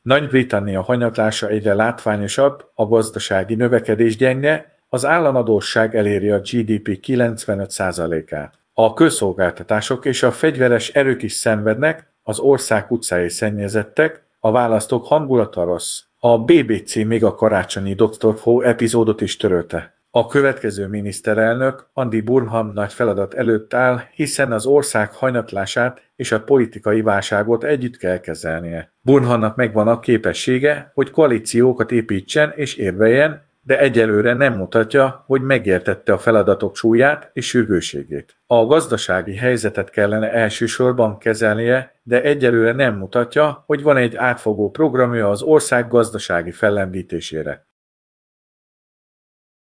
Nagy-Britannia hanyatlása egyre látványosabb, a gazdasági növekedés gyenge, az államadósság eléri a GDP 95%-át. A közszolgáltatások és a fegyveres erők is szenvednek, az ország utcái szennyezettek, a választók hangulata rossz. A BBC még a karácsonyi Dr. Who epizódot is törölte. A következő miniszterelnök, Andy Burnham nagy feladat előtt áll, hiszen az ország hanyatlását és a politikai válságot együtt kell kezelnie. Burnhamnak megvan a képessége, hogy koalíciókat építsen és érveljen, de egyelőre nem mutatja, hogy megértette a feladatok súlyát és sürgőségét. A gazdasági helyzetet kellene elsősorban kezelnie, de egyelőre nem mutatja, hogy van egy átfogó programja az ország gazdasági fellendítésére.